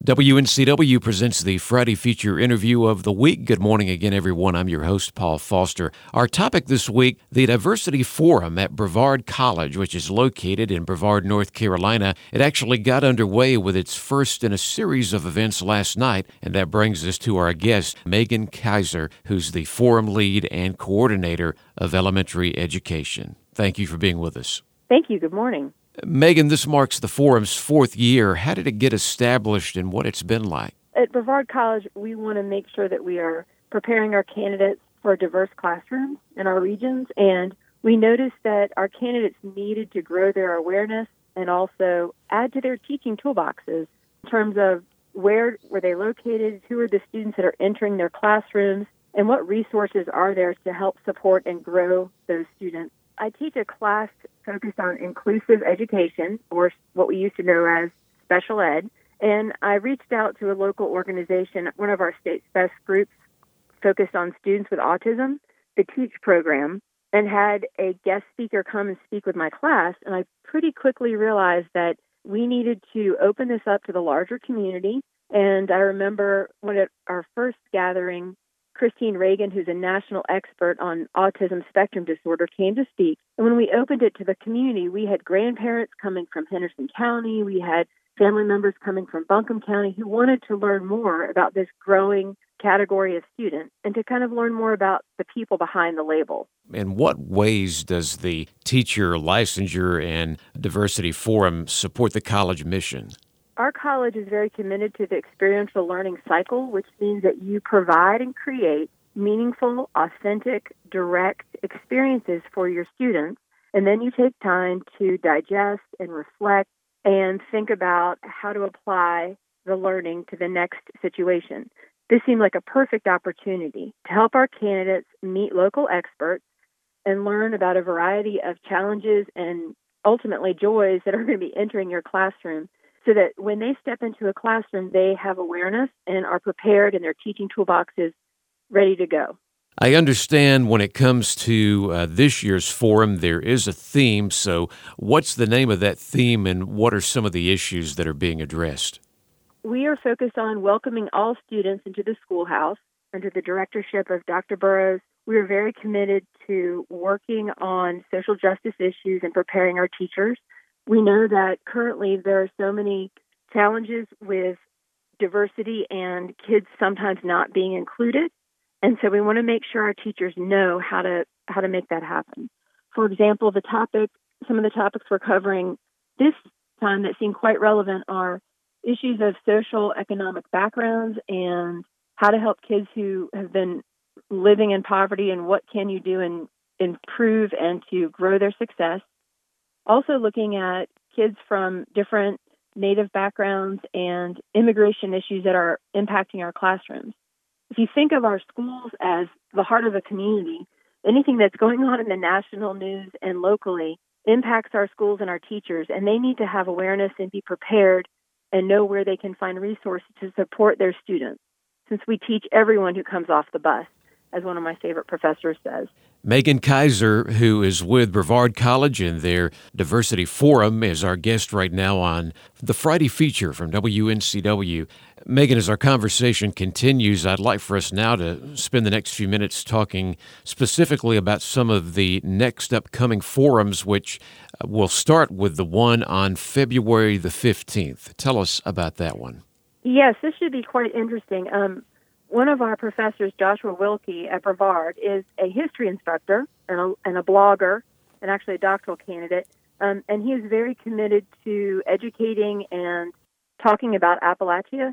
WNCW presents the Friday feature interview of the week. Good morning again, everyone. I'm your host, Paul Foster. Our topic this week, the Diversity Forum at Brevard College, which is located in Brevard, North Carolina. It actually got underway with its first in a series of events last night, and that brings us to our guest, Megan Kaiser, who's the forum lead and coordinator of elementary education. Thank you for being with us. Thank you. Good morning. Megan, this marks the forum's fourth year. How did it get established and what it's been like? At Brevard College, we want to make sure that we are preparing our candidates for diverse classrooms in our regions, and we noticed that our candidates needed to grow their awareness and also add to their teaching toolboxes in terms of where were they located, who are the students that are entering their classrooms, and what resources are there to help support and grow those students. I teach a class focused on inclusive education, or what we used to know as special ed, and I reached out to a local organization, one of our state's best groups focused on students with autism, the TEACH program, and had a guest speaker come and speak with my class, and I pretty quickly realized that we needed to open this up to the larger community, and I remember when at our first gathering, Christine Reagan, who's a national expert on autism spectrum disorder, came to speak. And when we opened it to the community, we had grandparents coming from Henderson County. We had family members coming from Buncombe County who wanted to learn more about this growing category of students and to kind of learn more about the people behind the label. In what ways does the Teacher Licensure and Diversity Forum support the college mission? Our college is very committed to the experiential learning cycle, which means that you provide and create meaningful, authentic, direct experiences for your students, and then you take time to digest and reflect and think about how to apply the learning to the next situation. This seemed like a perfect opportunity to help our candidates meet local experts and learn about a variety of challenges and ultimately joys that are going to be entering your classroom, so that when they step into a classroom, they have awareness and are prepared and their teaching toolbox is ready to go. I understand when it comes to this year's forum, there is a theme. So what's the name of that theme and what are some of the issues that are being addressed? We are focused on welcoming all students into the schoolhouse under the directorship of Dr. Burrows. We are very committed to working on social justice issues and preparing our teachers. We know that currently there are so many challenges with diversity and kids sometimes not being included. And so we want to make sure our teachers know how to make that happen. For example, some of the topics we're covering this time that seem quite relevant are issues of social economic backgrounds and how to help kids who have been living in poverty and what can you do and improve and to grow their success. Also looking at kids from different Native backgrounds and immigration issues that are impacting our classrooms. If you think of our schools as the heart of a community, anything that's going on in the national news and locally impacts our schools and our teachers, and they need to have awareness and be prepared and know where they can find resources to support their students, since we teach everyone who comes off the bus, as one of my favorite professors says. Megan Kaiser, who is with Brevard College in their Diversity Forum, is our guest right now on the Friday feature from WNCW. Megan, as our conversation continues, I'd like for us now to spend the next few minutes talking specifically about some of the next upcoming forums, which will start with the one on February the 15th. Tell us about that one. Yes, this should be quite interesting. One of our professors, Joshua Wilkie at Brevard, is a history instructor and a blogger and actually a doctoral candidate. And he is very committed to educating and talking about Appalachia.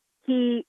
He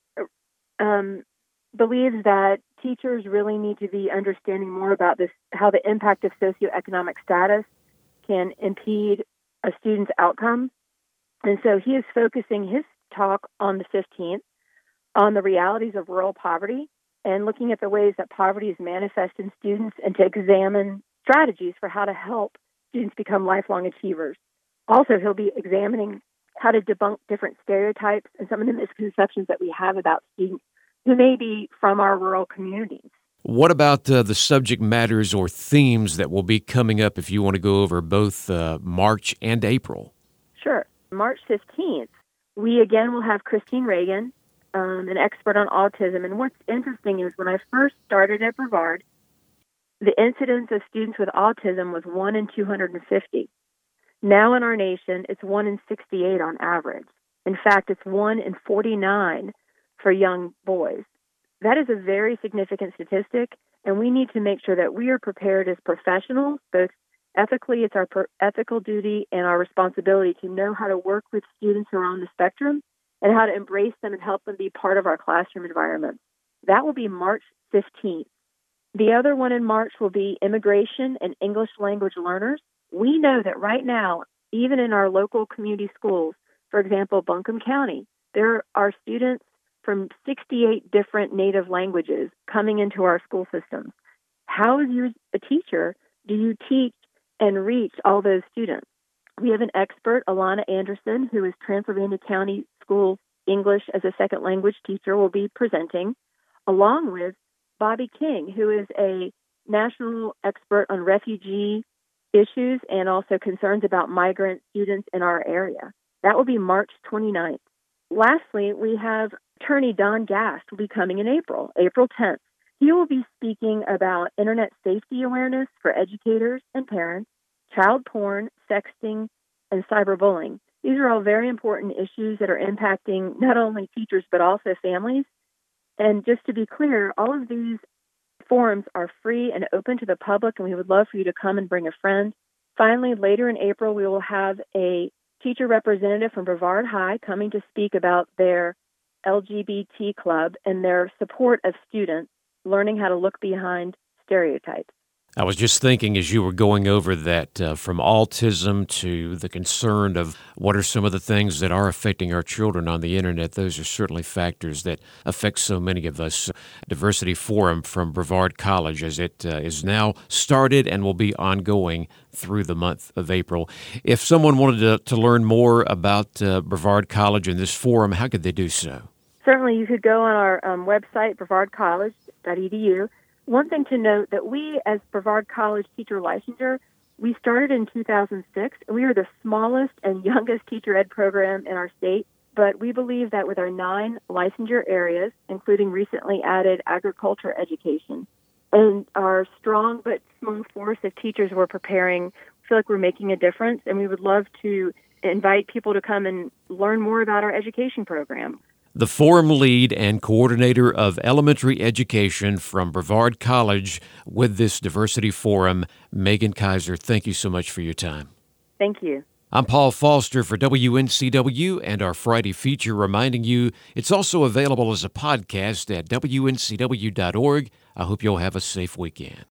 believes that teachers really need to be understanding more about this, how the impact of socioeconomic status can impede a student's outcome. And so he is focusing his talk on the 15th on the realities of rural poverty and looking at the ways that poverty is manifest in students and to examine strategies for how to help students become lifelong achievers. Also, he'll be examining how to debunk different stereotypes and some of the misconceptions that we have about students who may be from our rural communities. What about the subject matters or themes that will be coming up if you want to go over both March and April? Sure. March 15th, We again will have Christine Reagan, an expert on autism. And what's interesting is when I first started at Brevard, the incidence of students with autism was 1 in 250. Now in our nation, it's 1 in 68 on average. In fact, it's 1 in 49 for young boys. That is a very significant statistic, and we need to make sure that we are prepared as professionals, both ethically, it's our ethical duty and our responsibility to know how to work with students who are on the spectrum and how to embrace them and help them be part of our classroom environment. That will be March 15th. The other one in March will be immigration and English language learners. We know that right now, even in our local community schools, for example, Buncombe County, there are students from 68 different native languages coming into our school systems. How, as you, a teacher, do you teach and reach all those students? We have an expert, Alana Anderson, who is Transylvania County Schools English as a second language teacher, will be presenting, along with Bobby King, who is a national expert on refugee issues and also concerns about migrant students in our area. That will be March 29th. Lastly, we have attorney Don Gast will be coming in April 10th. He will be speaking about internet safety awareness for educators and parents, child porn, sexting, and cyberbullying. These are all very important issues that are impacting not only teachers but also families. And just to be clear, all of these forums are free and open to the public, and we would love for you to come and bring a friend. Finally, later in April, we will have a teacher representative from Brevard High coming to speak about their LGBT club and their support of students learning how to look behind stereotypes. I was just thinking as you were going over that, from autism to the concern of what are some of the things that are affecting our children on the internet, those are certainly factors that affect so many of us. Diversity Forum from Brevard College, as it is now started and will be ongoing through the month of April. If someone wanted to learn more about Brevard College and this forum, how could they do so? Certainly, you could go on our website, brevardcollege.edu. One thing to note that we, as Brevard College teacher licensure, we started in 2006, and we are the smallest and youngest teacher ed program in our state. But we believe that with our 9 licensure areas, including recently added agriculture education, and our strong but small force of teachers we're preparing, we feel like we're making a difference, and we would love to invite people to come and learn more about our education program. The forum lead and coordinator of elementary education from Brevard College with this Diversity Forum, Megan Kaiser, thank you so much for your time. Thank you. I'm Paul Foster for WNCW and our Friday feature, reminding you it's also available as a podcast at WNCW.org. I hope you'll have a safe weekend.